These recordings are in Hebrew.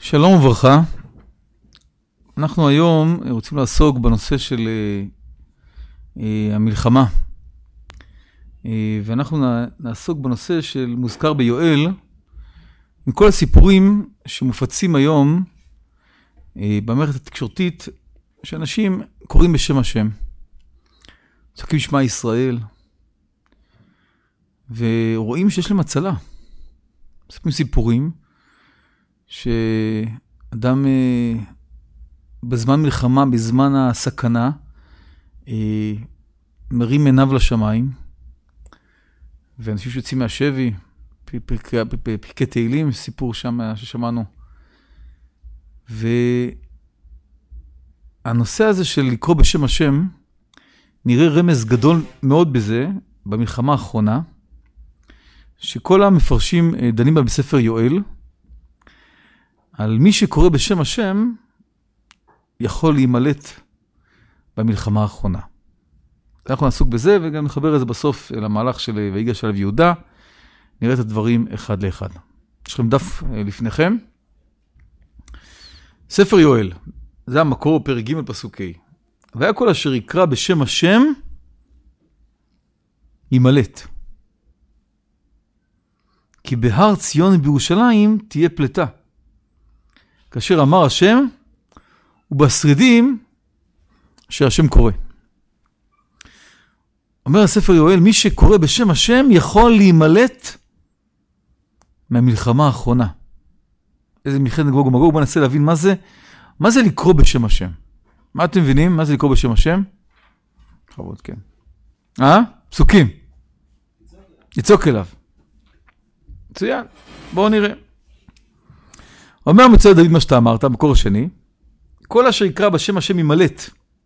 שלום וברכה. אנחנו היום רוצים לעסוק בנושא של המלחמה. ואנחנו נעסוק בנושא של מוזכר ביואל, עם כל הסיפורים שמופצים היום במערכת התקשורתית, שאנשים קוראים בשם השם. צועקים שמע ישראל, ורואים שיש להם הצלה. מספרים סיפורים, שאדם בזמן מלחמה, בזמן הסכנה, מרים עיניו לשמיים, ואנשים שיוצאים מהשבי, פרקי תהילים, סיפור שם ששמענו. והנושא הזה של לקרוא בשם השם, נראה רמז גדול מאוד בזה, במלחמה האחרונה, שכל המפרשים דנים בה בספר יואל, על מי שקורא בשם השם, יכול להימלט במלחמה האחרונה. אנחנו נעסוק בזה, וגם נחבר את זה בסוף למהלך של ויגש עליו יהודה, נראה את הדברים אחד לאחד. יש לכם דף לפניכם. ספר יואל, זה המקור פרק ג' פסוק ה'. והיה כל אשר יקרא בשם השם, יימלט. כי בהר ציון בירושלים תהיה פלטה. כאשר אמר השם, ובשרידים אשר השם קורא. אומר הספר יואל, מי שקורא בשם השם יכול להימלט מהמלחמה האחרונה. איזה מלחמת גוג ומגוג, בוא ננסה להבין מה זה לקרוא בשם השם. מה אתם מבינים? מה זה לקרוא בשם השם? חבות, כן. פסוקים. יצוק אליו. מצוין, בואו נראה. אומר מצוין דוד מה שאתה אמרת, במקור השני, כל אשר יקרא בשם השם יימלט.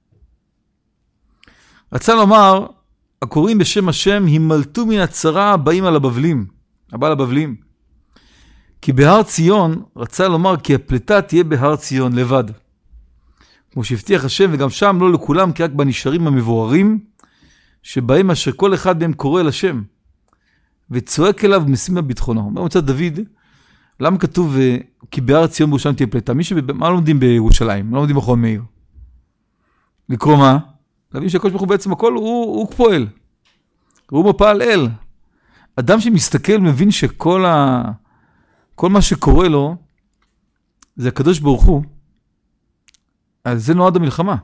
רצה לומר, הקוראים בשם השם הימלטו מן הצרה הבאים על הבבלים, הבא לבבלים. כי בהר ציון, רצה לומר כי הפלטה תהיה בהר ציון לבד. כמו שהבטיח השם, וגם שם לא לכולם, כי רק בנשארים המבוררים, שבהם אשר כל אחד מהם קורא אל השם, וצועק אליו ומשים בביטחונו. אומר מצד דוד, למה כתוב כי בהר ציון בירושלים תהיה פלטה? מה לומדים בירושלים? מה לומדים בחום מאיר? לקרוא מה? להבין שהקדוש ברוך הוא בעצם הכל הוא פועל. הוא מפעל אל. אדם שמסתכל מבין שכל כל מה שקורה לו זה הקדוש ברוך הוא. אז זה נועד המלחמה.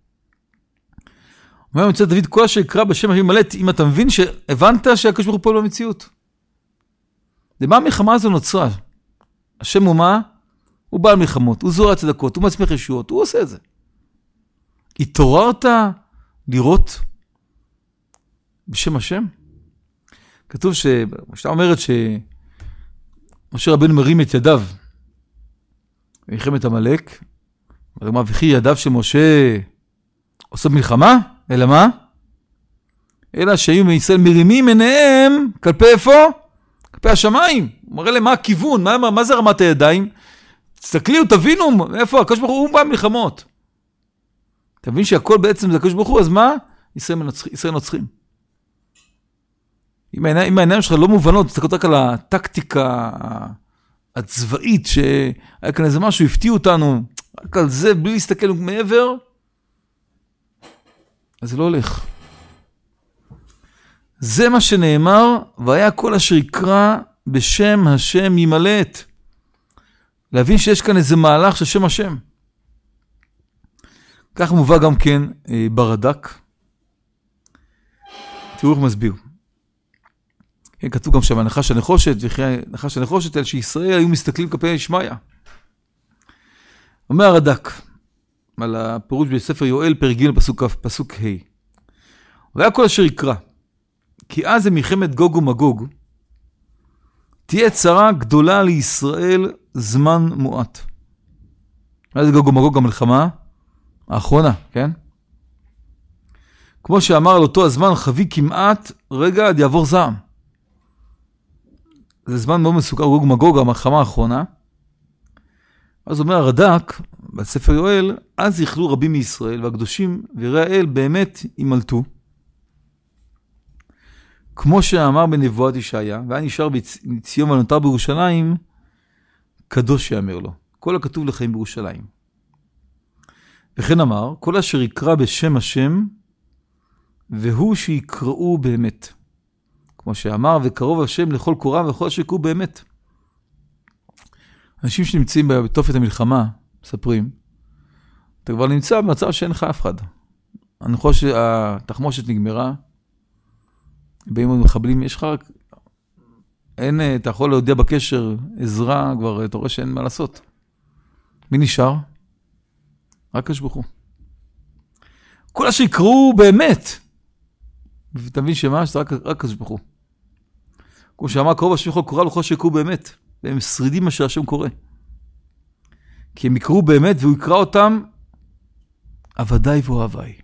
אומר מצד דוד, כל אשר יקרא בשם השם יימלט, אם אתה מבין שהבנת שהקדוש ברוך הוא פועל במציאות. למה המלחמה הזו נוצרה? השם הוא מה? הוא בעל מלחמות, הוא זורע צדקות, הוא מצמיח ישועות, הוא עושה את זה. התעוררת לראות בשם השם? כתוב שאתה אומרת שמשה רבנו מרים את ידיו במלחמת עמלק, וכי ידיו של משה עושה מלחמה? אלא מה? אלא שהיו מישראל מרימים עיניהם כלפי איפה? כלפי השמיים. הוא מראה להם מה הכיוון, מה זה רמת הידיים? תסתכלו, תבינו איפה הקדוש ברוך הוא בא מלחמות. תבין שהכל בעצם זה הקדוש ברוך הוא, אז מה? ישראל נוצרים. אם העיניים שלך לא מובנות, תסתכלו רק על הטקטיקה הצבאית, שהיה כאן איזה משהו, הפתיעו אותנו, רק על זה, בלי להסתכל מעבר, אז זה לא הולך. זה מה שנאמר, והיה כל אשר יקרא בשם השם יימלט. להבין שיש כאן איזה מהלך של שם השם. כך מובא גם כן ברד"ק. תראו איך מסביר. כן, כתוב גם שם, הנחש הנחושת, הנחש הנחושת, אלה שישראל היו מסתכלים כלפי ישמעיה. אומר הרד"ק, על הפירוש בספר יואל, פרק ג' פסוק ה'. והיה כל אשר יקרא, כי אז זה מלחמת גוג ומגוג, תהיה צרה גדולה לישראל זמן מועט. מה זה גוג ומגוג? המלחמה האחרונה, כן? כמו שאמר על אותו הזמן, חבי כמעט רגע עד יעבור זעם. זה זמן מאוד מסוכר, גוג ומגוג, המלחמה האחרונה. אז אומר הרד"ק, בספר יואל, אז יכלו רבים מישראל, והקדושים ויראי האל באמת ימלטו. כמו שאמר בנבואת ישעיה, והיה נשאר בציון ונותר בירושלים, קדוש יאמר לו. כל הכתוב לחיים בירושלים. וכן אמר, כל אשר יקרא בשם השם, והוא שיקראו באמת. כמו שאמר, וקרוב השם לכל קורא וכל אשר יקראו באמת. אנשים שנמצאים בתופת המלחמה, מספרים, אתה כבר נמצא במצב שאין לך אף אחד. אני חושב שהתחמושת נגמרה, באים עוד מחבלים, יש לך רק, אין, אתה יכול להודיע בקשר, עזרה, כבר אתה רואה שאין מה לעשות. מי נשאר? רק השבחו. כל אשר יקראו באמת. ואתה מבין שמה? שאתה רק השבחו. כמו שאמר, קרוב השם לכל קורא וכל שיקראו באמת. והם שרידים אשר השם קורא. כי הם יקראו באמת והוא יקרא אותם עבדיי ואוהביי.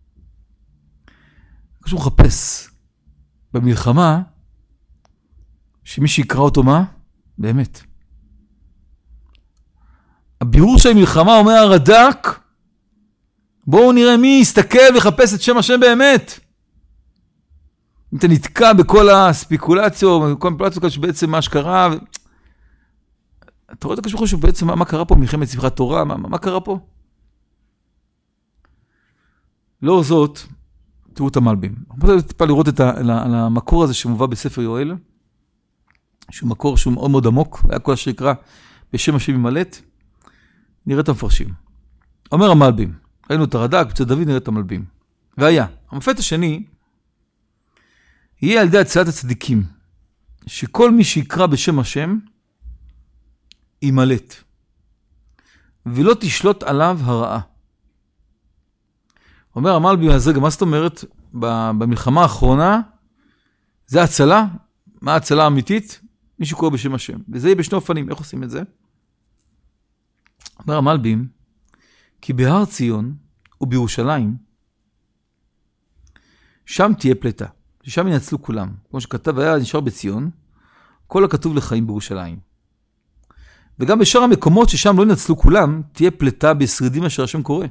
כשהוא מחפש במלחמה, שמי שיקרא אותו מה? באמת. הבירור של המלחמה אומר הרד"ק, בואו נראה מי יסתכל ויחפש את שם השם באמת. אם אתה נתקע בכל הספיקולציות, בכל המפלציות שבעצם מה שקרה, אתה רואה את הקשור שבעצם מה קרה פה, מלחמת שמחת תורה, מה קרה פה? לאור זאת, תראו את המלבים. אני רוצה טיפה לראות על המקור הזה שמובא בספר יואל, שהוא מקור שהוא מאוד מאוד עמוק, והיה כל אשר יקרא בשם השם ימלט, נראה את המפרשים. אומר המלבים, ראינו את הרד"ק, בצד דוד נראה את המלבים. והיה, המופת השני, יהיה על ידי הצלת הצדיקים, שכל מי שיקרא בשם השם, ימלט, ולא תשלוט עליו הרעה. אומר המלבים, אז רגע, מה זאת אומרת? במלחמה האחרונה, זה הצלה, מה ההצלה האמיתית? מי שקורא בשם השם. וזה יהיה בשני אופנים, איך עושים את זה? אומר המלבים, כי בהר ציון ובירושלים, שם תהיה פלטה, ששם ינצלו כולם. כמו שכתב, היה נשאר בציון, כל הכתוב לחיים בירושלים. וגם בשאר המקומות ששם לא ינצלו כולם, תהיה פלטה בשרידים אשר השם קורא.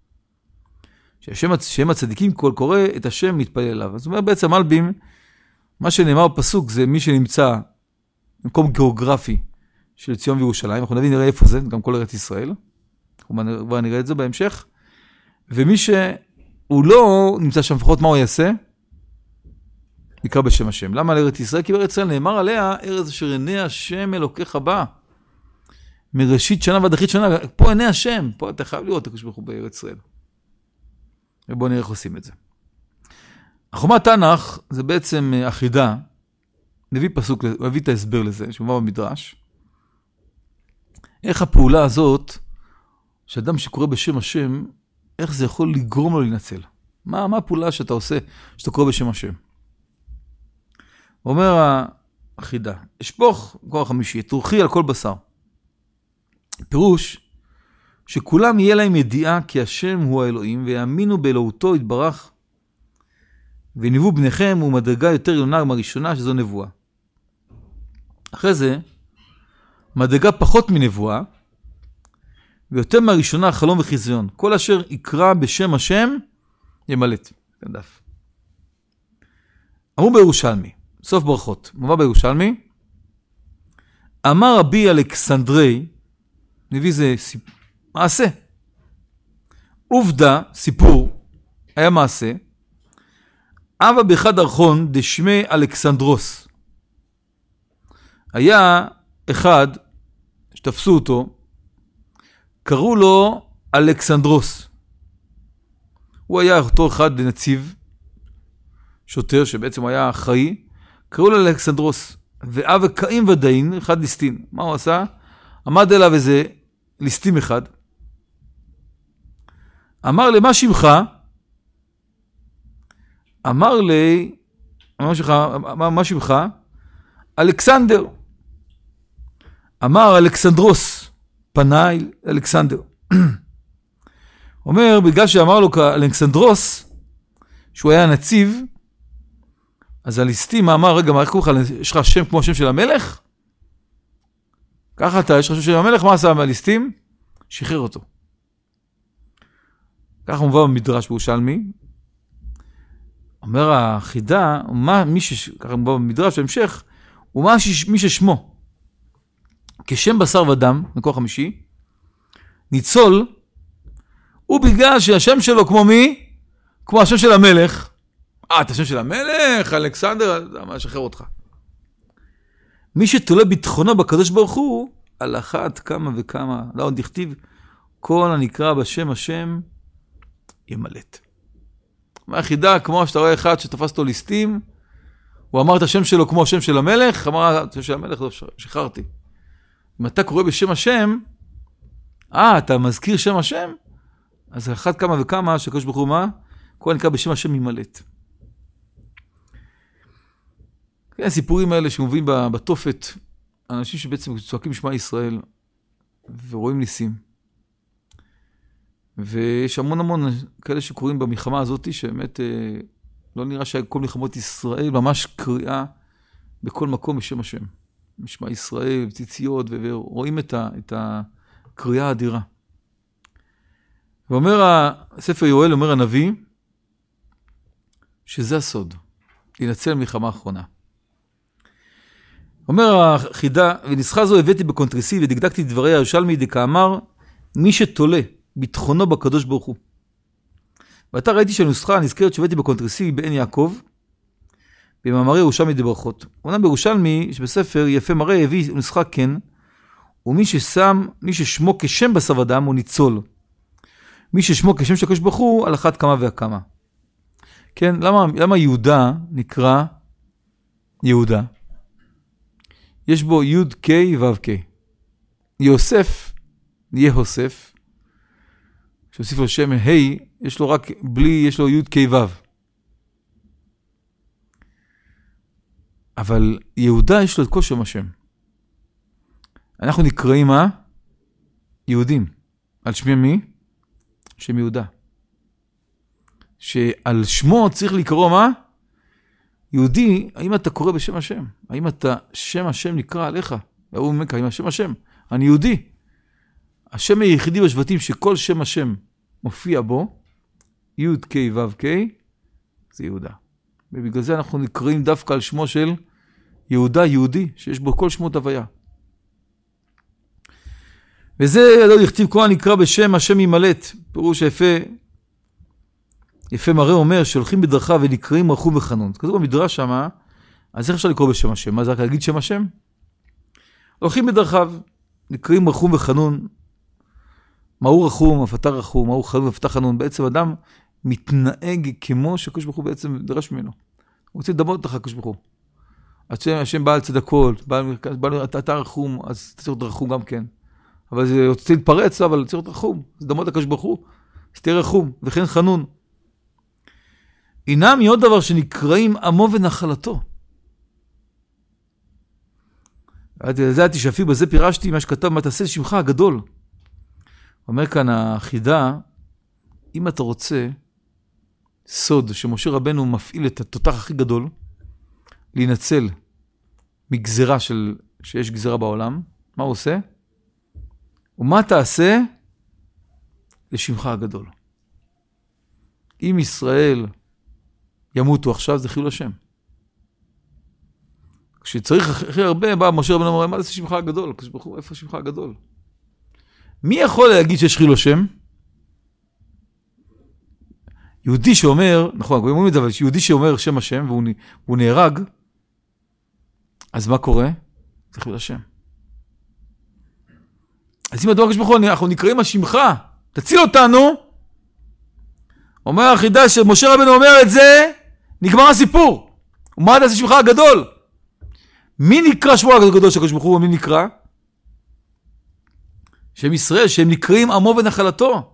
שהשם הצדיקים כל קורא את השם מתפלל אליו. אז אומר בעצם המלבים, מה שנאמר בפסוק זה מי שנמצא במקום גיאוגרפי של ציון וירושלים, אנחנו נבין נראה איפה זה, גם כל ארץ ישראל, כבר נראה את זה בהמשך, ומי שהוא לא נמצא שם לפחות מה הוא יעשה, נקרא בשם השם. למה על ארץ ישראל? כי בארץ ישראל נאמר עליה, ארץ אשר עיני השם אלוקיך בא, מראשית שנה ועד אחרית שנה, פה עיני השם, פה אתה חייב לראות את הקדוש ברוך הוא בארץ ישראל. ובואו נראה איך עושים את זה. החומת תנ"ך זה בעצם אחידה, מביא את ההסבר לזה, שמובא במדרש, איך הפעולה הזאת, שאדם שקורא בשם השם, איך זה יכול לגרום לו להינצל? מה הפעולה שאתה עושה, שאתה קורא בשם השם? אומר האחידה, אשפוך, כוח חמישי, תורכי על כל בשר. פירוש, שכולם יהיה להם ידיעה כי השם הוא האלוהים, ויאמינו באלוהותו יתברך, וניבאו בניכם ומדרגה יותר עליונה מהראשונה, שזו נבואה. אחרי זה, מדרגה פחות מנבואה, ויותר מהראשונה חלום וחיזיון. כל אשר יקרא בשם השם, ימלט. דף. אמרו בירושלמי, סוף ברכות, מובא בירושלמי, אמר רבי אלכסנדרי, נביא זה מעשה. עובדה, סיפור, היה מעשה, אבא באחד ארכון דשמי אלכסנדרוס. היה אחד שתפסו אותו, קראו לו אלכסנדרוס. הוא היה אותו אחד נציב, שוטר שבעצם היה אחראי, קראו לו אלכסנדרוס. ואב קאים ודאין, אחד ליסטין. מה הוא עשה? עמד אליו איזה ליסטים אחד. אמר לי, מה שמך? אמר לי, מה שמך? אלכסנדר. אמר אלכסנדרוס, פנה אלכסנדר. אומר, בגלל שאמר לו אלכסנדרוס, שהוא היה נציב, אז הליסטים אמר, רגע, מה איך קוראים לך? יש לך שם כמו השם של המלך? ככה אתה, יש לך שם של המלך, מה עשה הליסטים? שחרר אותו. ככה מובא במדרש בירושלמי. אומר החידה, ככה מובא במדרש בהמשך, מי ששמו, כשם בשר ודם, מקור חמישי, ניצול, הוא בגלל שהשם שלו כמו מי? כמו השם של המלך. את השם של המלך, אלכסנדר, מה שחרר אותך. מי שתולה ביטחונו בקדוש ברוך הוא, על אחת כמה וכמה, לא עוד דכתיב, כל הנקרא בשם השם ימלט. מה היחידה, כמו שאתה רואה אחד שתפס אותו ליסטים, הוא אמר את השם שלו כמו השם של המלך, אמר את השם של המלך, לא, שחררתי. אם אתה קורא בשם השם, אתה מזכיר שם השם, אז אחת כמה וכמה, שקדוש ברוך הוא מה? כל הנקרא בשם השם ימלט. כן, הסיפורים האלה שמובאים בתופת, אנשים שבעצם צועקים שמע ישראל, ורואים ניסים. ויש המון כאלה שקוראים במלחמה הזאת, שבאמת לא נראה שכל מלחמות ישראל, ממש קריאה בכל מקום בשם השם. משמע ישראל, ציציות, ורואים את הקריאה האדירה. ואומר הספר יואל, אומר הנביא, שזה הסוד, להינצל מלחמה האחרונה. אומר החידה, ונסחה זו הבאתי בקונטרסי ודקדקתי דברי הירושלמי דקאמר, מי שתולה ביטחונו בקדוש ברוך הוא. ואתה ראיתי שהנוסחה הנזכרת שהבאתי בקונטרסי בעין יעקב, במאמרי ירושלמי דברכות. אומנם בירושלמי שבספר יפה מראה הביא נוסחה כן, ומי ששמו כשם בשר ודם הוא ניצול. מי ששמו כשם של הקדוש ברוך הוא על אחת כמה וכמה. כן, למה יהודה נקרא יהודה? יש בו י' ק' ו' ק'. יוסף, יהוסף, שהוסיף לו שם ה', יש לו רק בלי, יש לו י' ק' ו'. אבל יהודה יש לו את כל שם השם. אנחנו נקראים מה? יהודים. על שמי מי? שם יהודה. שעל שמו צריך לקרוא מה? יהודי, האם אתה קורא בשם השם? האם אתה, שם השם נקרא עליך? והוא אומר, האם השם השם? אני יהודי. השם היחידי בשבטים שכל שם השם מופיע בו, י' ק' ו' ק', זה יהודה. ובגלל זה אנחנו נקראים דווקא על שמו של יהודה יהודי, שיש בו כל שמות הוויה. וזה לא לכתיב כל הנקרא בשם השם ימלט, פירוש יפה מראה אומר שהולכים בדרכה ונקראים רחום וחנון. כזו במדרש שמה, אז איך אפשר לקרוא בשם השם? מה זה רק להגיד שם השם? הולכים בדרכיו, נקראים רחום וחנון. מהו רחום, אף אתה רחום, מהו חנון, אף אתה חנון. בעצם אדם מתנהג כמו שהקדוש ברוך הוא בעצם דרש ממנו. הוא רוצה לדמות לך הקדוש ברוך הוא. השם בעל צדקות, אתה רחום, אז אתה צריך להיות רחום גם כן. אבל זה רוצה להתפרץ, אבל צריך להיות רחום. זה דמות הקדוש ברוך הוא, אז תהיה רחום, וכן חנון. אינם עוד דבר שנקראים עמו ונחלתו. ידעתי שאפילו בזה פירשתי מה שכתב, מה תעשה שמך הגדול. אומר כאן החידה, אם אתה רוצה סוד שמשה רבנו מפעיל את התותח הכי גדול, להינצל מגזרה שיש גזרה בעולם, מה הוא עושה? ומה תעשה לשמך הגדול? אם ישראל ימותו עכשיו, זה חילול השם. כשצריך הכי הרבה, בא משה רבנו אומר, מה זה שמך הגדול? איפה שמך הגדול? מי יכול להגיד שיש חילול השם? יהודי שאומר, נכון, אומרים את זה, אבל יהודי שאומר שם השם, והוא נהרג, אז מה קורה? זה חילול השם. אז אם הדבר הקדוש ברוך הוא, אנחנו נקראים על שמך, תציל אותנו. אומר החידה שמשה רבנו אומר את זה, נגמר הסיפור. ומה תעשה שמך הגדול? מי נקרא שמו הגדול של הקדוש ברוך הוא? מי נקרא? שם ישראל, שהם נקראים עמו ונחלתו.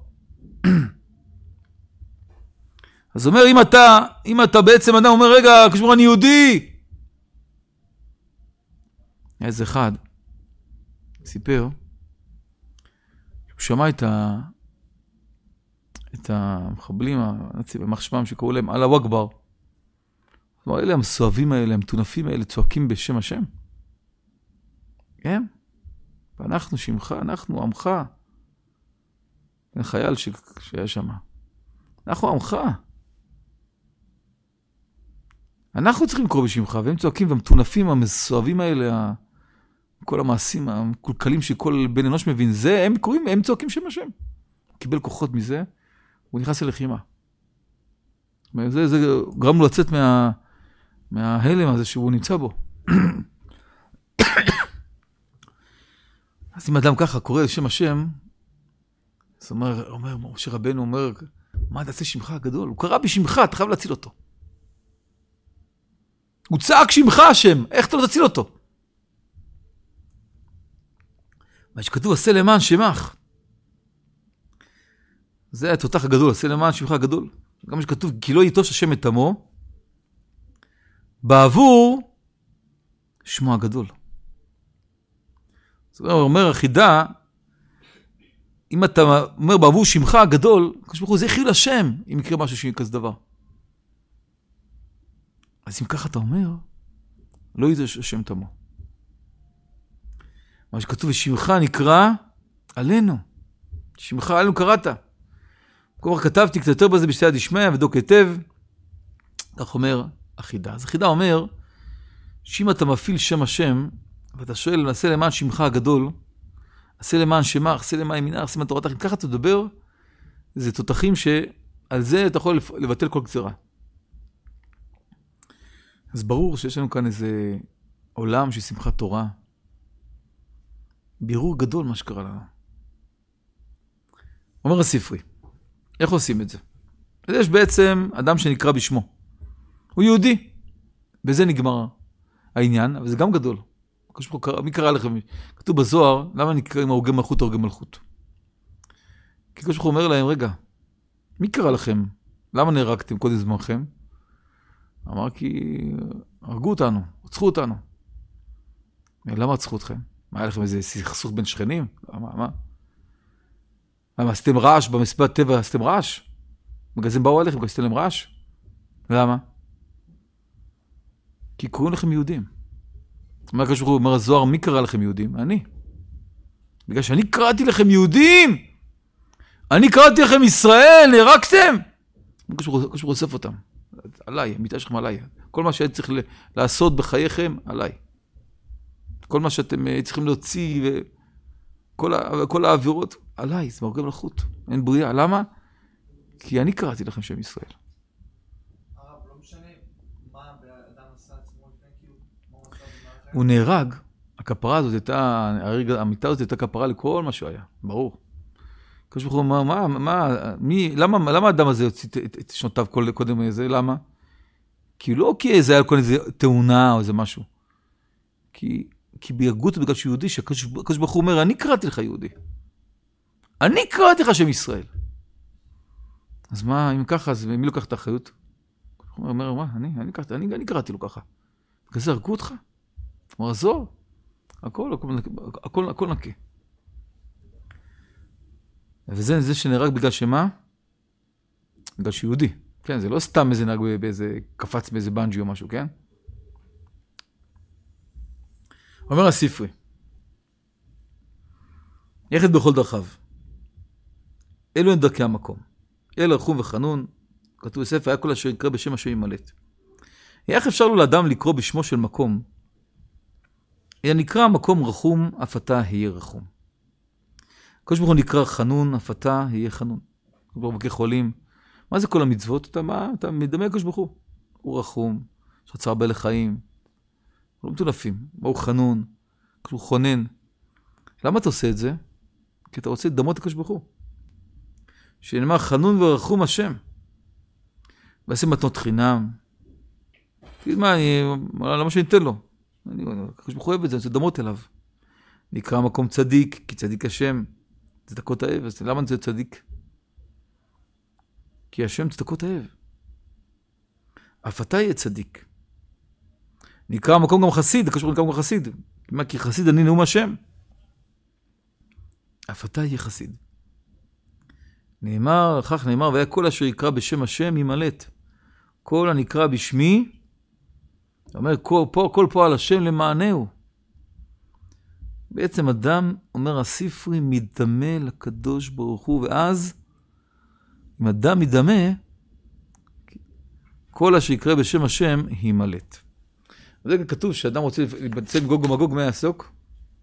אז אומר, אם אתה בעצם אדם אומר, רגע, הקדוש ברוך הוא אני יהודי. איזה אחד סיפר, הוא שמע את המחבלים, המח שמם שקראו להם אללה וואגבר. כלומר, אלה המסואבים האלה, המטונפים האלה, צועקים בשם השם. כן? ואנחנו שמך, אנחנו עמך. זה חייל שהיה שם. אנחנו עמך. אנחנו צריכים לקרוא בשמך, והם צועקים, והמטונפים, המסואבים האלה, כל המעשים המקולקלים שכל בן אנוש מבין, זה הם קוראים, הם צועקים שם השם. הוא קיבל כוחות מזה, הוא נכנס ללחימה. זה גרם לו לצאת מההלם הזה שהוא נמצא בו. אז אם אדם ככה קורא לשם השם, אז אומר, משה רבנו אומר, מה תעשה שמך הגדול? הוא קרא בשמך, אתה חייב להציל אותו. הוא צעק שמך השם, איך אתה לא תציל אותו? מה שכתוב, עשה למען שמך. זה התותח הגדול, עשה למען שמך הגדול. גם מה שכתוב, כי לא יטוש השם את עמו, בעבור שמו הגדול. זאת אומרת, אומר החידה, אם אתה אומר בעבור שמך הגדול, זה חיול השם, אם יקרה משהו שיהיה כזה דבר. אז אם ככה אתה אומר, לא יטוש השם את עמו. מה שכתוב, ושמך נקרא עלינו. שמך עלינו קראת. כבר כתבתי קצת יותר בזה בשתי הדשמיא ודוק היטב. כך אומר החידה. אז החידה אומר, שאם אתה מפעיל שם השם, ואתה שואל, נעשה למען שמך הגדול, עשה למען שמך, עשה למען ימינך, עשה למען תורתך, אם ככה אתה תדבר, זה תותחים שעל זה אתה יכול לבטל כל גזירה. אז ברור שיש לנו כאן איזה עולם של שמחת תורה, בירור גדול מה שקרה לנו. אומר הספרי, איך עושים את זה? אז יש בעצם אדם שנקרא בשמו. הוא יהודי. בזה נגמר העניין, אבל זה גם גדול. מי קרא לכם? כתוב בזוהר, למה נקראים הרוגי מלכות הרוגי מלכות? כי כשהוא אומר להם, רגע, מי קרא לכם? למה נהרגתם קודם זמנכם? אמר כי הרגו אותנו, רצחו אותנו. למה רצחו אתכם? מה היה לכם איזה סכסוך בין שכנים? למה עשיתם רעש במסיבת טבע, עשיתם רעש? בגלל זה הם באו עליכם, עשיתם להם רעש? למה? כי קוראים לכם יהודים. אומר הזוהר, מי קרא לכם יהודים? אני. בגלל שאני קראתי לכם יהודים! אני קראתי לכם ישראל, נהרגתם! כשהוא אוסף אותם. עליי, המיטה שלכם עליי. כל מה שהייתי צריך לעשות בחייכם, עליי. כל מה שאתם צריכים להוציא, כל העבירות, עליי, זה מרוגי מלכות. אין בריאה. למה? כי אני קראתי לכם שם ישראל. הרב, לא משנה מה באדם עשה עצמו לפני, כאילו, מה הוא עשה במערכת? הוא נהרג, הכפרה הזאת הייתה, המיטה הזאת הייתה כפרה לכל מה שהוא היה, ברור. כשברוך הוא אומר, למה האדם הזה יוציא את שנותיו קודם איזה? למה? כי לא כי זה היה כל איזה תאונה או איזה משהו. כי בהרגו אותו בגלל שהוא יהודי, כשברוך הוא אומר, אני קראתי לך יהודי. אני קראתי לך שם ישראל. אז מה, אם ככה, אז מי לוקח את האחריות? הוא אומר, מה, אני קראתי לו ככה. בגלל זה הרגו אותך? הוא אומר, זו, הכל נקי. וזה זה שנהרג בגלל שמה? בגלל שיהודי. כן, זה לא סתם איזה נהרג באיזה, קפץ באיזה בנג'י או משהו, כן? אומר הספרי, יחד בכל דרכיו. אלו הן דרכי המקום. אל רחום וחנון, כתוב בספר, היה כל אשר יקרא בשם השם ימלט. איך אפשר לו לאדם לקרוא בשמו של מקום? אלא נקרא המקום רחום, אף אתה יהיה רחום. הקדוש ברוך הוא נקרא חנון, אף אתה יהיה חנון. כבר בקי חולים. מה זה כל המצוות? אתה מדמה הקדוש ברוך הוא. הוא רחום, יש צער בעלי חיים. לא מטונפים. הוא חנון, הוא חונן. למה אתה עושה את זה? כי אתה רוצה לדמות הקדוש ברוך הוא. שנאמר חנון ורחום השם. ועשה מתנות חינם. תגיד מה, למה שאני אתן לו? הקדוש ברוך הוא אוהב את זה, אני רוצה לדמות אליו. נקרא מקום צדיק, כי צדיק השם. צדקות האב. אז למה זה צדיק? כי השם צדקות האב. אף אתה יהיה צדיק. נקרא מקום גם חסיד, הקשור נקרא גם חסיד. כי חסיד אני נאום השם. אף אתה יהיה חסיד. נאמר, כך נאמר, והיה כל אשר יקרא בשם השם ימלט. כל הנקרא בשמי, אומר, כל פועל השם למענהו. בעצם אדם, אומר הספרי, מדמה לקדוש ברוך הוא, ואז, אם אדם מדמה, כל אשר יקרא בשם השם ימלט. וזה כתוב שאדם רוצה להתבצע עם גוג ומגוג, מה יעסוק?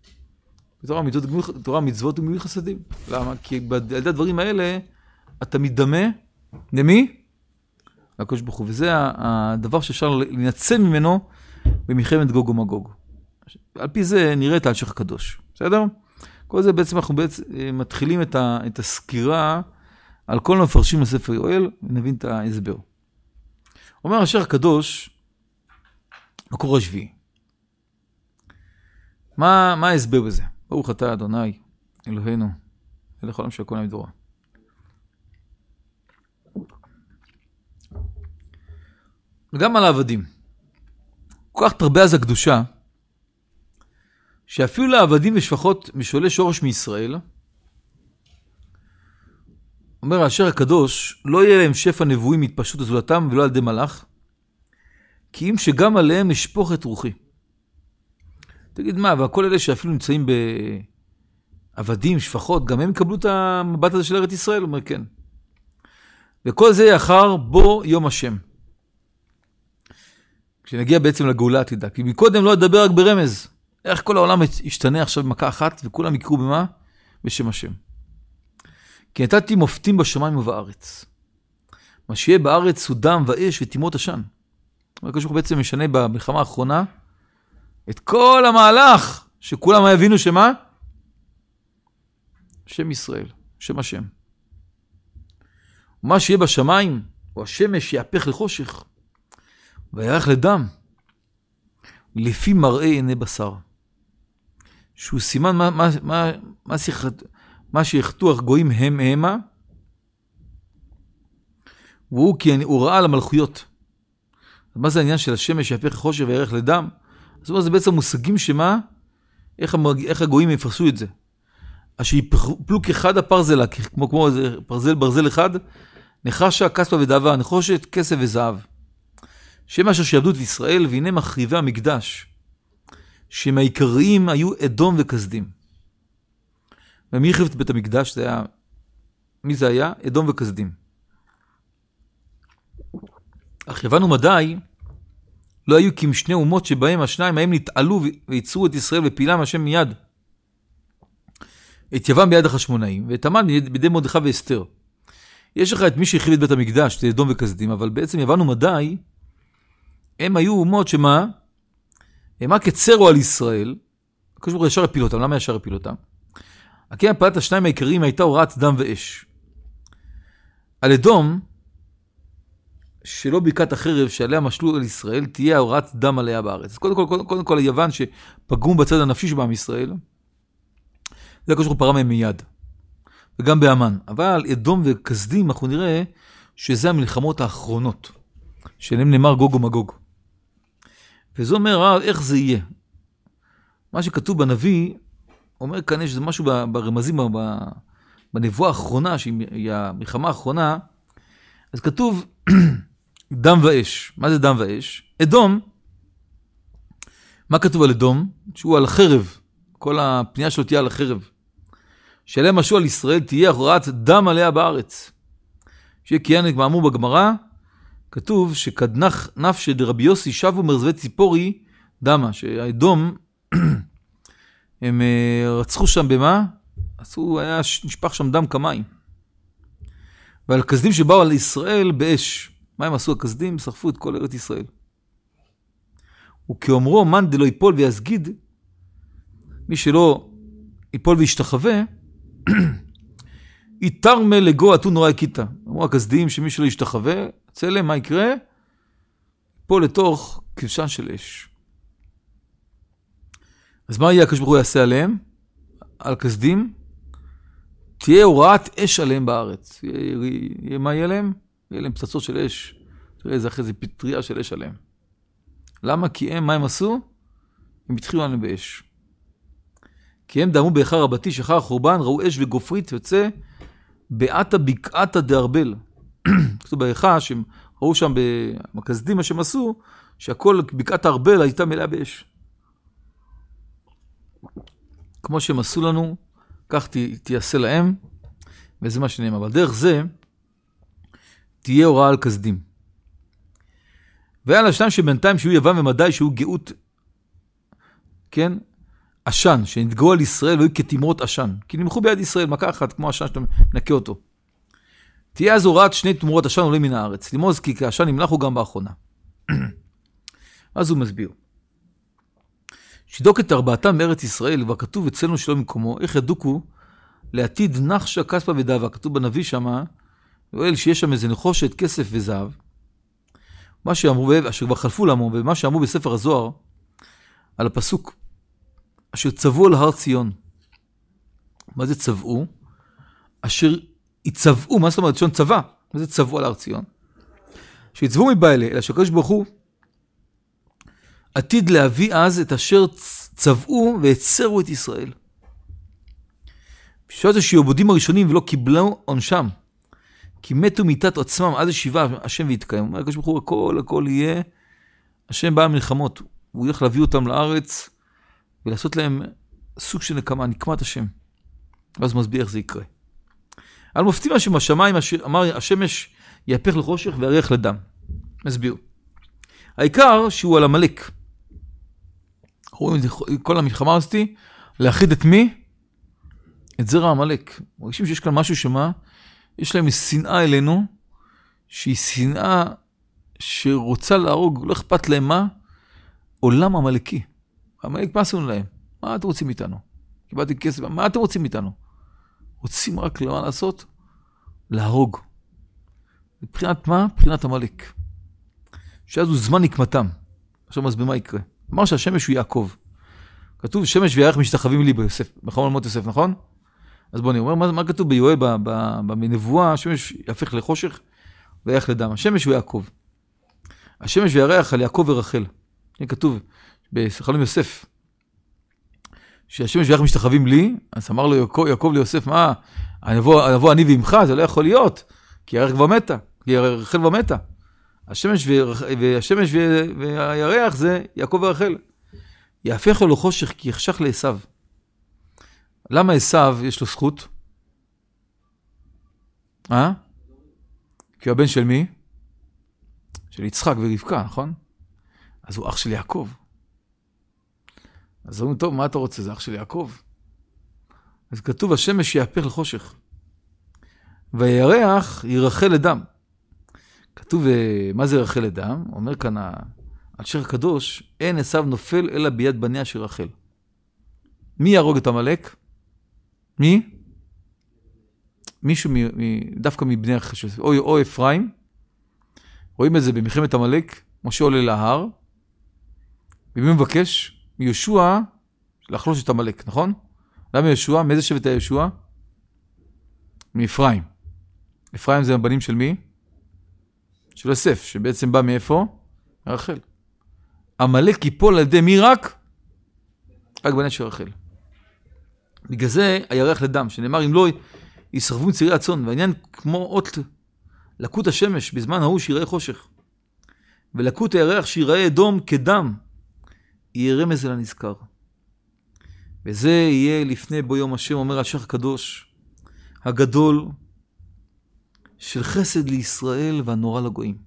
בתורה מצוות וגמילות חסדים. למה? כי על ידי הדברים האלה אתה מתדמה למי? לקדוש ברוך הוא. וזה הדבר שאפשר לנצל ממנו במלחמת גוג ומגוג. על פי זה נראה את ההמשך הקדוש. בסדר? כל זה בעצם אנחנו מתחילים את הסקירה על כל המפרשים לספר יואל, ונבין את ההסבר. אומר השייח הקדוש, מקור השביעי. מה ההסבר בזה? ברוך אתה אדוני, אלוהינו, ולכל עם שהכל נעים דברו. וגם על העבדים. כל כך תרבה אז הקדושה, שאפילו לעבדים ושפחות משולי שורש מישראל, אומר השייח הקדוש, לא יהיה להם שפע נבואים מתפשטות לזולתם ולא על ידי מלאך, כי אם שגם עליהם נשפוך את רוחי. תגיד מה, והכל אלה שאפילו נמצאים בעבדים, שפחות, גם הם יקבלו את המבט הזה של ארץ ישראל? אומר כן. וכל זה יאחר בו יום השם. כשנגיע בעצם לגאולה עתידה. כי מקודם לא אדבר רק ברמז. איך כל העולם ישתנה עכשיו במכה אחת, וכולם יקראו במה? בשם השם. כי נתתי מופתים בשמיים ובארץ. מה שיהיה בארץ הוא דם ואש ותימות עשן. הקדוש ברוך הוא בעצם משנה במלחמה האחרונה את כל המהלך שכולם יבינו שמה? שם ישראל, שם השם. ומה שיהיה בשמיים, או השמש יהפך לחושך, וירח לדם, לפי מראה עיני בשר. שהוא סימן מה שיחתו הגויים הם המה, והוא כי הוא ראה על המלכויות. מה זה העניין של השמש שיהפך לחושך וירח לדם? זאת אומרת, זה בעצם מושגים שמה, איך הגויים יפרסו את זה. אשר יפלו כאחד הפרזלה, כמו ברזל אחד, נחשה, כספה ודאבה, נחושת, כסף וזהב. שם אשר שיעבדו את ישראל, והנה מחריבי המקדש, שהם העיקריים היו אדום וכסדים. ומי החריב את בית המקדש? מי זה היה? אדום וכסדים. אך הבנו מדי, לא היו כי משני אומות שבהם השניים ההם נתעלו ויצרו את ישראל ופילם השם מיד. את יוון ביד החשמונאים, ואת המן בידי מרדכי ואסתר. יש לך את מי שהחריב את בית המקדש, זה אדום וכסדים, אבל בעצם הבנו מדי, הם היו אומות שמה? הם רק הצרו על ישראל, הקדוש ברוך הוא ישר הפיל אותם. למה ישר הפיל אותם? הכי הפעלת השניים העיקריים הייתה הוראת דם ואש. על אדום, שלא ברכת החרב שעליה משלו על ישראל, תהיה הוראת דם עליה בארץ. אז קודם כל היוון שפגעו בצד הנפשי שבעם ישראל, זה הקדוש ברוך הוא פרע מהם מיד. וגם באמן. אבל אדום וכסדים אנחנו נראה שזה המלחמות האחרונות, שלהם נאמר גוג ומגוג. וזה אומר, איך זה יהיה? מה שכתוב בנביא, אומר כאן שזה משהו ברמזים, בנבואה האחרונה, שהיא המלחמה האחרונה, אז כתוב דם ואש. מה זה דם ואש? אדום, מה כתוב על אדום? שהוא על החרב, כל הפנייה שלו תהיה על החרב. שעליה משהו על ישראל תהיה הוראת דם עליה בארץ. שיהיה קיינת מאמור בגמרא, כתוב שכדנך נפש דרבי יוסי שבו מרזבי ציפורי דמה, שהאדום הם רצחו שם במה? היה נשפך שם דם כמים. ועל הכסדים שבאו על ישראל באש. מה הם עשו הכסדים? שרפו את כל ארץ ישראל. וכאומרו מן דלא ייפול ויסגיד, מי שלא ייפול וישתחווה, יתרמה לגו עטו נורא הקיטה. אמרו הכסדים שמי שלא ישתחווה, צלם, מה יקרה? ייפול לתוך כבשן של אש. אז מה יהיה הקדוש ברוך הוא יעשה עליהם? על כסדים? תהיה הוראת אש עליהם בארץ. מה יהיה להם? יהיה להם פצצות של אש. תראה איזה אחרי זה פטריה של אש עליהם. למה? כי הם, מה הם עשו? הם התחילו עליהם באש. כי הם דמו באחר רבתי שאחר החורבן ראו אש וגופרית יוצא בעתה בקעתה דארבל. כתוב באחר שהם ראו שם במכסדים מה שהם עשו, שהכל בקעת הארבל הייתה מלאה באש. כמו שהם עשו לנו, כך תיעשה להם, וזה מה שנאמר. אבל דרך זה, תהיה הוראה על כסדים. ועל השניים שבינתיים שיהיו יוון ומדי, שיהיו גאות, כן? עשן, שנתגעו על ישראל והיו כתמרות עשן. כי נמחו ביד ישראל, מכה אחת, כמו עשן שאתה מנקה אותו. תהיה אז הוראת שני תמרות עשן עולים מן הארץ. למוז כי העשן נמלחו גם באחרונה. אז הוא מסביר. שידוק את ארבעתם מארץ ישראל, כבר כתוב אצלנו שלא במקומו, איך ידוקו לעתיד נחשה, כספה ודאבה. כתוב בנביא שמה, יואל שיש שם איזה נחושת, כסף וזהב. מה שאמרו, אשר כבר חלפו למו, ומה שאמרו בספר הזוהר, על הפסוק, אשר צבאו על הר ציון. מה זה צבאו? אשר יצבאו, מה זאת אומרת? שון צבא. מה זה צבאו על הר ציון? שיצבאו מבעלה, אלא שהקדוש ברוך הוא עתיד להביא אז את אשר צבאו והצרו את ישראל. בשביל זה שיעבודים הראשונים ולא קיבלו עונשם, כי מתו מיתת עצמם עד השיבה השם ויתקיים. אומר הקדוש ברוך הוא, הכל יהיה, השם בא מלחמות, הוא ילך להביא אותם לארץ, ולעשות להם סוג של נקמה, נקמת השם. ואז הוא מסביר איך זה יקרה. על מופתים השם בשמיים, אמר השמש יהפך לחושך וירח לדם. מסביר. העיקר שהוא על המלאק. רואים כל המלחמה הזאת, להחיד את מי? את זרע המלאק. מרגישים שיש כאן משהו שמה, יש להם שנאה אלינו, שהיא שנאה שרוצה להרוג, לא אכפת להם מה? עולם המלאקי. המלאק, מה עשינו להם? מה אתם רוצים איתנו? קיבלתי כסף, מה אתם רוצים איתנו? רוצים רק למה לעשות? להרוג. מבחינת מה? מבחינת המלאק. שאז הוא זמן נקמתם. עכשיו מסביר מה יקרה. אמר שהשמש הוא יעקב. כתוב שמש וירח משתחווים לי ביוסף, בחמור מות יוסף, נכון? אז בוא נראה, מה כתוב ביואל בנבואה? השמש יהפך לחושך וירח לדם. השמש הוא יעקב. השמש וירח על יעקב ורחל. כתוב בחלום יוסף, שהשמש וירח משתחווים לי, אז אמר לו יעקב ליוסף, מה? נבוא אני ועמך, זה לא יכול להיות, כי ירח כבר מתה, כי רחל כבר מתה. השמש והירח זה יעקב ורחל. יהפך לו לחושך כי יחשך לעשיו. למה עשיו יש לו זכות? כי הוא הבן של מי? של יצחק ורבקה, נכון? אז הוא אח של יעקב. אז אומרים, טוב, מה אתה רוצה? זה אח של יעקב. אז כתוב, השמש יהפך לחושך. והירח ירחל לדם. כתוב, מה זה ירחל לדם? אומר כאן, על שיר הקדוש, אין עשיו נופל אלא ביד בניה של רחל. מי יהרוג את המלאק? מי? מישהו דווקא מבני החשב, או אפרים. רואים את זה במלחמת המלאק, משה עולה להר, ומי מבקש? מישוע לחלוש את המלאק, נכון? למה ישוע? מאיזה שבט היה ישוע? מאפרים. אפרים זה הבנים של מי? של יוסף, שבעצם בא מאיפה? רחל. המלאק ייפול על ידי מי רק? רק בניה של רחל. בגלל זה הירח לדם, שנאמר אם לא יסחבו מצירי הצאן, והעניין כמו אות לקות השמש בזמן ההוא שיראה חושך, ולקות הירח שיראה אדום כדם, יהיה רמז אל הנזכר. וזה יהיה לפני בו יום השם, אומר השייח הקדוש, הגדול של חסד לישראל והנורא לגויים.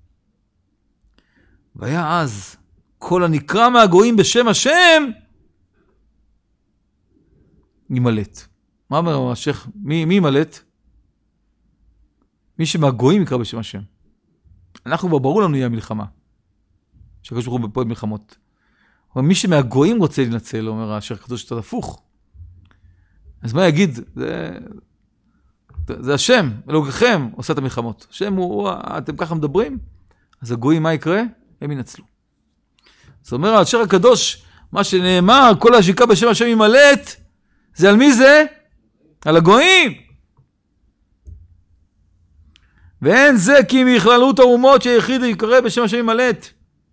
והיה אז כל הנקרא מהגויים בשם השם ימלט. מה אומר השייח? מי ימלט? מי שמהגויים יקרא בשם השם. אנחנו כבר ברור לנו יהיה המלחמה. שקדוש ברוך הוא בפועל מלחמות. אבל מי שמהגויים רוצה לנצל, אומר השייח הקדוש, שאתה הפוך. אז מה יגיד? זה השם, אלוהיכם עושה את המלחמות. השם אתם ככה מדברים? אז הגויים מה יקרה? הם ינצלו. זאת אומרת, השייח הקדוש, מה שנאמר, כל השיקה בשם השם ימלט, זה על מי זה? על הגויים. ואין זה כי מכללות האומות שיחיד יקרא בשם השם ימלט.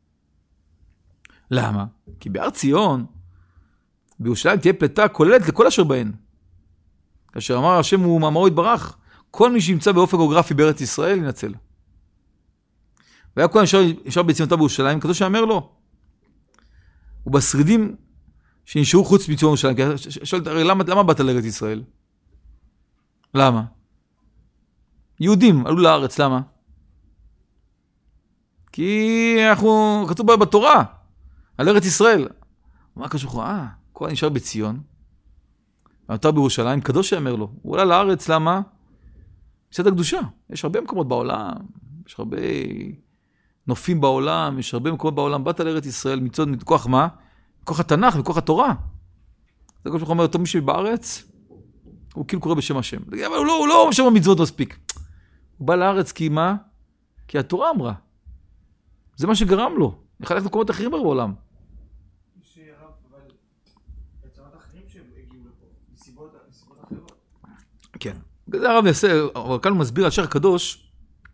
למה? כי בהר ציון, בירושלים תהיה פלטה כוללת לכל אשר בהן. כאשר אמר השם הוא מאמרו יתברך, כל מי שימצא באופן גיאוגרפי בארץ ישראל ינצל. והיה כל נשאר בציונתו בירושלים, כתוב שאמר לו. ובשרידים שנשארו חוץ מציון ירושלים, שואלת, הרי למה באת לארץ ישראל? למה? יהודים עלו לארץ, למה? כי כתוב בתורה, על ארץ ישראל. מה קשור? כהן נשאר בציון, ונותר בירושלים, קדוש יאמר לו. הוא עלה לארץ, למה? מצד הקדושה. יש הרבה מקומות בעולם, יש הרבה נופים בעולם, יש הרבה מקומות בעולם. באת לארץ ישראל מכוח מה? מכוח התנ"ך, מכוח התורה. זה כמו שאומר, אותו מישהו בארץ, הוא כאילו קורא בשם השם. אבל הוא לא שם המצוות מספיק. הוא בא לארץ כי מה? כי התורה אמרה. זה מה שגרם לו. יכול ללכת למקומות אחרים בעולם. יש רב, אבל בצורת אחרים שהגיעו לפה, מסיבות אחרות. כן. זה הרב יעשה, אבל כאן הוא מסביר על שער הקדוש,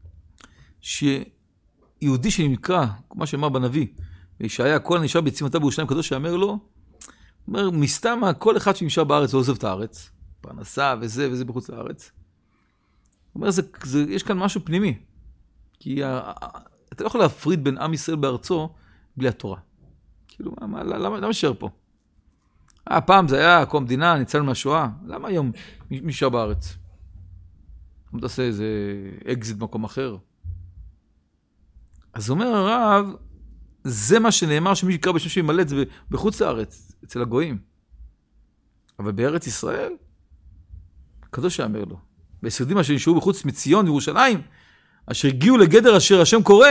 שיהודי שנקרא, כמו שאמר בנביא, וישעיה, כל הנשאר בציונותיו בירושלים קדוש שיאמר לו, אומר, מסתם כל אחד שנשאר בארץ ועוזב את הארץ, פרנסה וזה בחוץ לארץ. הוא אומר, יש כאן משהו פנימי, כי אתה לא יכול להפריד בין עם ישראל בארצו בלי התורה. כאילו, למה נשאר פה? פעם זה היה, כל המדינה, ניצלנו מהשואה, למה היום נשאר בארץ? אתה תעשה איזה אקזיט במקום אחר. אז אומר הרב, זה מה שנאמר שמי שיקרא בשם שימלא את זה בחוץ לארץ, אצל הגויים. אבל בארץ ישראל, קדוש יאמר לו. ביסודים אשר נשארו בחוץ מציון וירושלים, אשר הגיעו לגדר אשר השם קורא,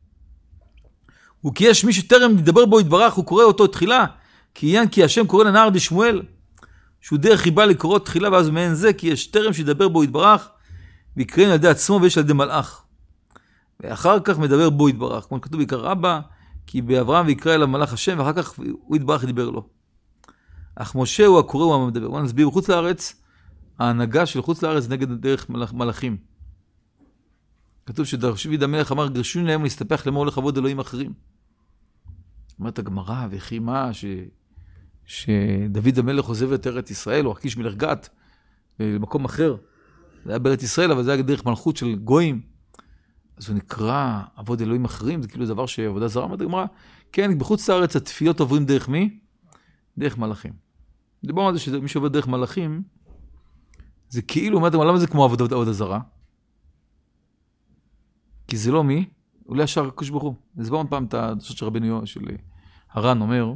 וכי יש מי שטרם ידבר בו יתברך, הוא קורא אותו תחילה, כי עניין כי השם קורא לנער דשמואל, שהוא דרך חיבה לקרוא תחילה, ואז מעין זה, כי יש טרם שידבר בו יתברך, ויקראין על ידי עצמו ויש על ידי מלאך. ואחר כך מדבר בו יתברך, כמו כתוב בעיקר רבה, כי באברהם ויקרא אליו מלאך השם, ואחר כך הוא יתברך ידבר לו. אך משה הוא הקורא, הוא המדבר. בוא נסביר, בחוץ לארץ, ההנהגה של חוץ לארץ נגד דרך מלאכים. כתוב שדוד המלך אמר, גרשו להם להסתפח לאמור לכבוד אלוהים אחרים. אומרת הגמרא וכי מה, שדוד המלך עוזב את ארץ ישראל, או הקיש מלך גת, במקום אחר. זה היה בארץ ישראל, אבל זה היה דרך מלכות של גויים. אז הוא נקרא עבוד אלוהים אחרים, זה כאילו דבר שעבודה זרה. אומרת הגמרא, כן, בחוץ לארץ התפיות עוברים דרך מי? דרך מלאכים. דיברנו על זה שמי שעובד דרך מלאכים, זה כאילו, אומרת, למה זה כמו עבודה זרה? כי זה לא מי, אולי השאר הקדוש ברוך הוא. הסברנו פעם את הדרשות של רבנו של הר"ן אומר,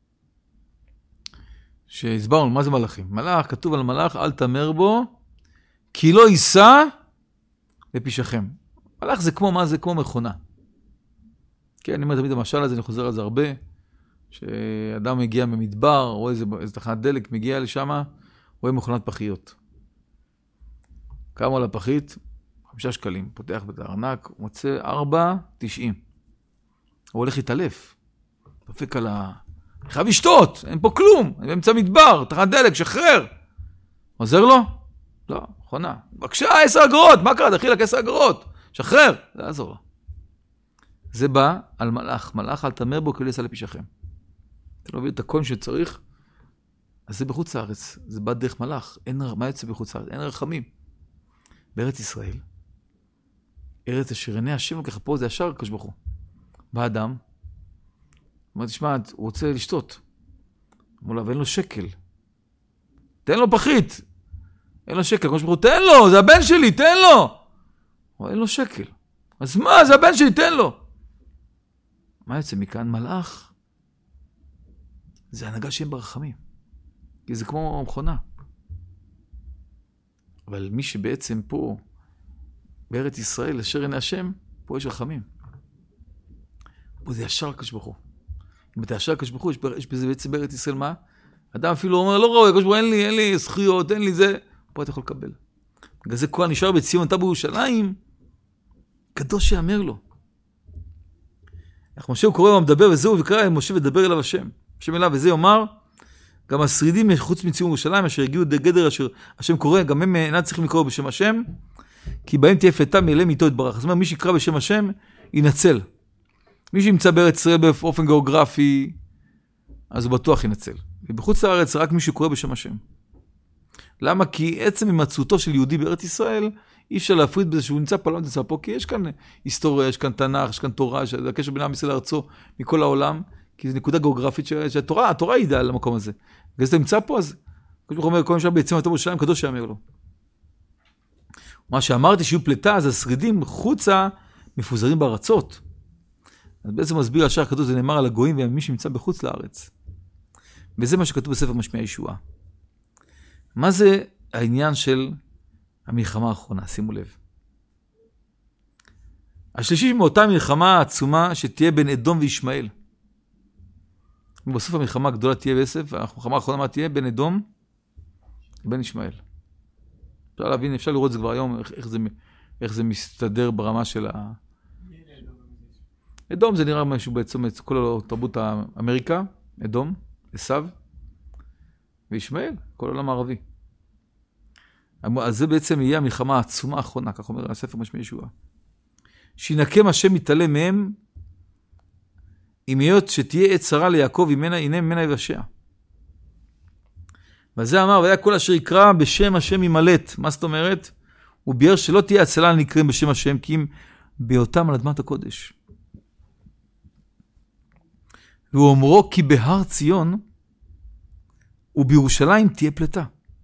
שהסברנו מה זה מלאכים. מלאך, כתוב על מלאך, אל תמר בו, כי לא יישא לפישכם. מלאך זה כמו מה? זה כמו מכונה. כן, אני אומר תמיד המשל הזה, אני חוזר על זה הרבה, שאדם מגיע ממדבר, רואה איזה תחנת דלק, מגיע לשם, רואה מכונת פחיות. כמה על הפחית? 5 שקלים. פותח את הארנק, הוא מוצא 4.90. הוא הולך להתעלף. דופק על אני חייב לשתות, אין פה כלום. אני באמצע מדבר, תחנת דלק, שחרר. עוזר לו? לא, מכונה. בבקשה, 10 אגורות. מה קרה? דחי לק 10 אגורות. שחרר. זה יעזור. זה בא על מלאך. מלאך אל תמר בו, כי לא יישא לפישכם. אתה לא מבין את הקון שצריך? אז זה בחוץ לארץ. זה בא דרך מלאך. מה יוצא בחוץ לארץ? אין רחמים. בארץ ישראל, ארץ אשר עיני השם וככה פה זה ישר הקדוש ברוך הוא. בא אדם, אומר, תשמע, הוא רוצה לשתות. אמרו לו, אבל אין לו שקל. תן לו פחית. אין לו שקל. הקדוש ברוך הוא, תן לו, זה הבן שלי, תן לו. אבל אין לו שקל. אז מה, זה הבן שלי, תן לו. מה יוצא מכאן? מלאך. זה הנהגה שהם ברחמים. כי זה כמו מכונה. אבל מי שבעצם פה, בארץ ישראל, אשר עיני השם, פה יש רחמים. פה זה ישר הקדוש ברוך הוא. אם אתה ישר הקדוש ברוך הוא, יש בזה בעצם בארץ ישראל מה? אדם אפילו אומר, לא ראוי, הקדוש ברוך הוא, אין לי זכויות, אין לי זה. פה אתה יכול לקבל. בגלל זה כהן נשאר בציון, אתה בירושלים, קדוש יאמר לו. איך משה הוא קורא ומדבר, וזהו וקרא אל משה ודבר אליו השם. השם אליו, וזה יאמר, גם השרידים חוץ מציון ירושלים, אשר הגיעו גדר אשר השם קורא, גם הם אינם צריכים לקרוא בשם השם, כי בהם תהיה פלטה מאליהם איתו יתברך. זאת אומרת, מי שיקרא בשם השם, ינצל. מי שימצא בארץ ישראל באופן גיאוגרפי, אז הוא בטוח ינצל. ובחוץ לארץ, רק מי שקורא בשם השם. למה? כי עצם הימצאותו של יהודי בארץ ישראל, אי אפשר להפריד בזה שהוא נמצא פה, לא נמצא פה, כי יש כאן היסטוריה, יש כאן תנ"ך, יש כאן תורה, יש הקשר בין עם ישראל לארצו מכל העולם, כי זו נקודה גיאוגרפית שהתורה היא אידאה למקום הזה. ואז אתה נמצא פה, אז כמו אומר, כל משל בעצם אתה בירושלים, קדוש יאמר לו. מה שאמרתי שיהיו פלטה, אז השרידים חוצה מפוזרים בארצות. אז בעצם מסביר על שער הקדוש, זה נאמר על הגויים ומי שנמצא בחוץ לארץ. וזה מה שכתוב בספר משמיע ישועה. מה זה העניין של המלחמה האחרונה? שימו לב. השלישי מאותה מלחמה עצומה שתהיה בין אדום וישמעאל. בסוף המלחמה הגדולה תהיה בסוף, המלחמה האחרונה מה תהיה? בין אדום ובין ישמעאל. אפשר להבין, אפשר לראות את זה כבר היום, איך זה מסתדר ברמה של אדום זה נראה משהו בעצם, כל תרבות האמריקה, אדום, עשיו, וישמעאל, כל העולם הערבי. אז זה בעצם יהיה המלחמה העצומה האחרונה, כך אומר הספר משמיע ישועה. שינקם השם מתעלם מהם, אם היות שתהיה עת צרה ליעקב, הנה ממנה יבשע. וזה אמר, והיה כל אשר יקרא בשם השם ימלט. מה זאת אומרת? הוא ביאר שלא תהיה הצלה לנקראים בשם השם, כי אם בהיותם על אדמת הקודש. והוא אומרו, כי בהר ציון ובירושלים תהיה פלטה.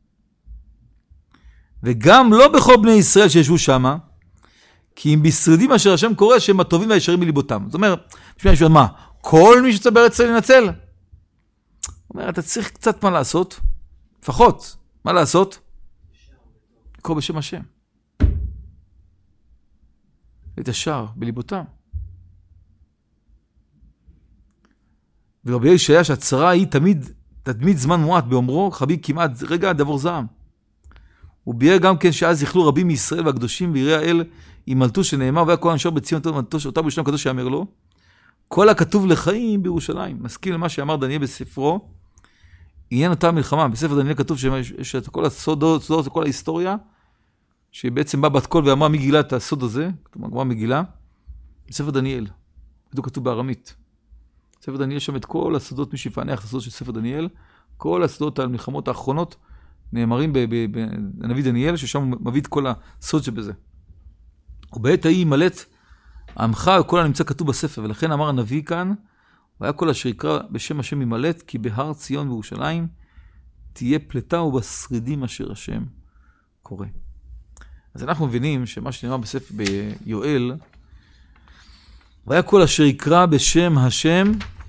וגם לא בכל בני ישראל שישבו שמה, כי אם בשרידים אשר השם קורא, שהם הטובים והישרים מליבותם. זאת אומרת, מה? כל מי שצא בארץ ישראל ינצל? הוא אומר, אתה צריך קצת מה לעשות, לפחות, מה לעשות? לקרוא בשם השם. את השער בליבותם. ורבי ישעיה שהצרה היא תמיד זמן מועט, באומרו, חביב כמעט רגע דבור זעם. הוא ביאר גם כן שאז יכלו רבים מישראל והקדושים ויראי האל ימלטו שנאמר, והיה כל הנשאר בציון אותה בירושלים הקדוש שיאמר לו, כל הכתוב לחיים בירושלים. מסכים למה שאמר דניאל בספרו, עניין אותה מלחמה. בספר דניאל כתוב שיש את כל הסודות, כל ההיסטוריה, שבעצם באה בת קול ואמרה מי גילה את הסוד הזה, כתוב הגמרא מגילה, בספר דניאל, כתוב בארמית. בספר דניאל שם את כל הסודות, מי שיפענח את הסודות של ספר דניאל, כל הסודות על מלחמות האחרונות, נאמרים בנביא דניאל, ששם מביא את כל הסוד שבזה. ובעת ההיא ימלט עמך וכל הנמצא כתוב בספר, ולכן אמר הנביא כאן, והיה כל אשר יקרא בשם השם ימלט, כי בהר ציון וירושלים תהיה פלטה ובשרידים אשר השם קורא. אז אנחנו מבינים שמה שנאמר בספר ביואל, והיה כל אשר יקרא בשם השם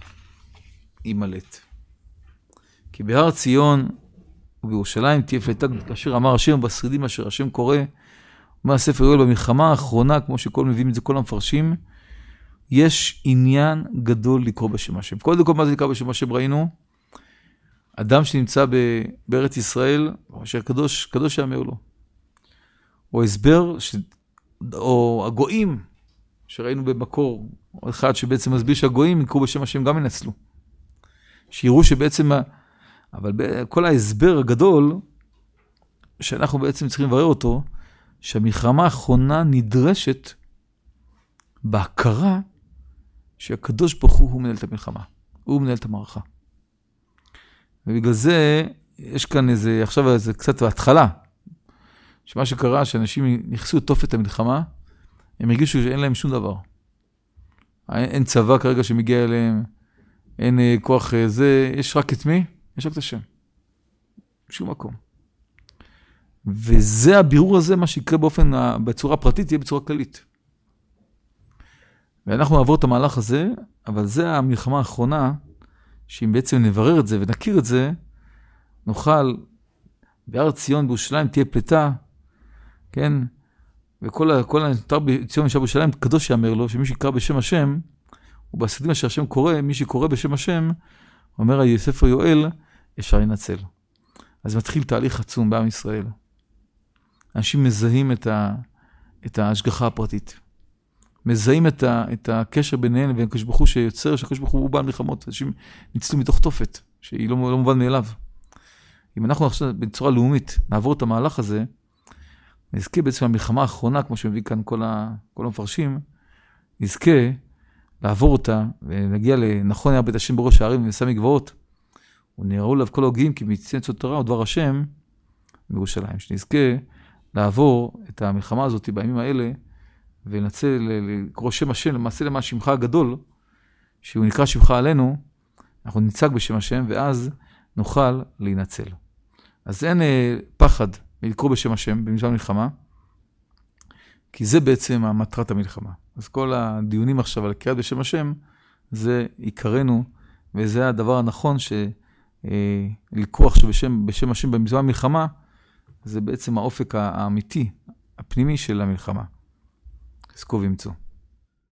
ימלט. כי בהר ציון ובירושלים תהיה פלטה אשר אמר השם בשרידים אשר השם קורא. אומר הספר יואל במלחמה האחרונה, כמו שכל מביאים את זה כל המפרשים, יש עניין גדול לקרוא בשם השם. קודם כל מה זה לקרוא בשם השם ראינו? אדם שנמצא בארץ ישראל, אשר קדוש יאמר לו. או הסבר, או הגויים, שראינו במקור, אחד שבעצם מסביר שהגויים יקראו בשם השם גם ינצלו. שיראו שבעצם, אבל כל ההסבר הגדול, שאנחנו בעצם צריכים לברר אותו, שהמלחמה האחרונה נדרשת בהכרה שהקדוש ברוך הוא מנהל את המלחמה. הוא מנהל את המערכה. ובגלל זה יש כאן עכשיו איזה קצת בהתחלה, שמה שקרה שאנשים נכנסו לתוף את המלחמה, הם הרגישו שאין להם שום דבר. אין צבא כרגע שמגיע אליהם, אין כוח זה, יש רק את מי? יש רק את השם. שום מקום. וזה הבירור הזה, מה שיקרה בצורה פרטית, יהיה בצורה כללית. ואנחנו נעבור את המהלך הזה, אבל זה המלחמה האחרונה, שאם בעצם נברר את זה ונכיר את זה, נוכל, בהר ציון בירושלים תהיה פלטה, כן? וכל הנותר בציון נשאר בירושלים, קדוש יאמר לו, שמי שיקרא בשם השם, ובשרידים אשר השם קורא, מי שקורא בשם השם, אומר הספר יואל, אפשר לנצל. אז מתחיל תהליך עצום בעם ישראל. אנשים מזהים את ההשגחה הפרטית. מזהים את הקשר ביניהם לבין הקדוש ברוך הוא שיוצר, שהקדוש ברוך הוא בעל מלחמות. אנשים ניצלו מתוך תופת, שהיא לא מובן מאליו. אם אנחנו עכשיו בצורה לאומית נעבור את המהלך הזה, נזכה בעצם המלחמה האחרונה, כמו שמביא כאן כל המפרשים, נזכה לעבור אותה, ונגיע לנכון היה בית השם בראש הערים ונשא מגבעות, ונראו עליו כל ההוגים, כי מצוין צאת תורה ודבר השם בירושלים. שנזכה לעבור את המלחמה הזאת בימים האלה, ונצא לקרוא שם השם, למעשה למען שמך הגדול, שהוא נקרא שמך עלינו, אנחנו נצג בשם השם, ואז נוכל להינצל. אז אין פחד מלקרוא בשם השם בזמן מלחמה, כי זה בעצם מטרת המלחמה. אז כל הדיונים עכשיו על קריאת בשם השם, זה עיקרנו, וזה הדבר הנכון לקרוא עכשיו בשם השם בזמן המלחמה, זה בעצם האופק האמיתי, הפנימי של המלחמה. חזקו ואמצו.